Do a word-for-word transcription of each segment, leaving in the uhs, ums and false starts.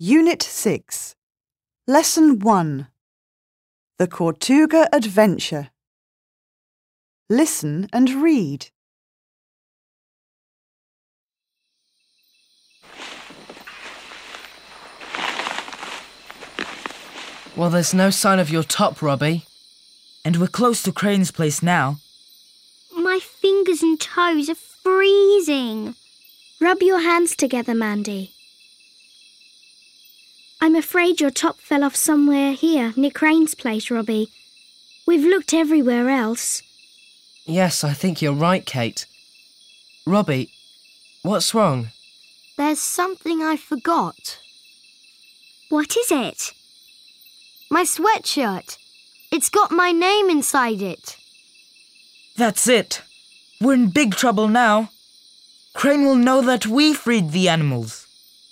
Unit six. Lesson one. The Tortuga Adventure. Listen and read. Well, there's no sign of your top, Robbie. And we're close to Crane's place now. My fingers and toes are freezing. Rub your hands together, Mandy. I'm afraid your top fell off somewhere here, near Crane's place, Robbie. We've looked everywhere else. Yes, I think you're right, Kate. Robbie, what's wrong? There's something I forgot. What is it? My sweatshirt. It's got my name inside it. That's it. We're in big trouble now. Crane will know that we freed the animals.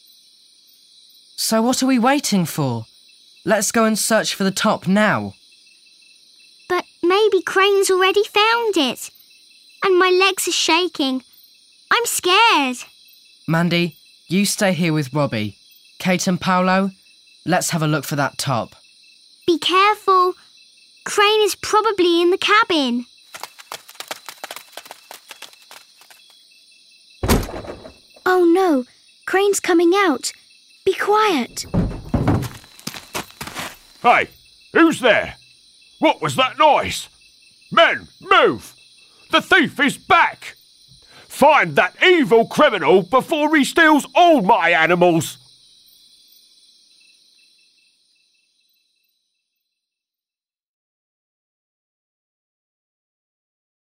So what are we waiting for? Let's go and search for the top now. But maybe Crane's already found it. And my legs are shaking. I'm scared. Mandy, you stay here with Robbie. Kate and Paolo, let's have a look for that top. Be careful. Crane is probably in the cabin. Oh no, Crane's coming out. Be quiet. Hey, who's there? What was that noise? Men, move! The thief is back! Find that evil criminal before he steals all my animals!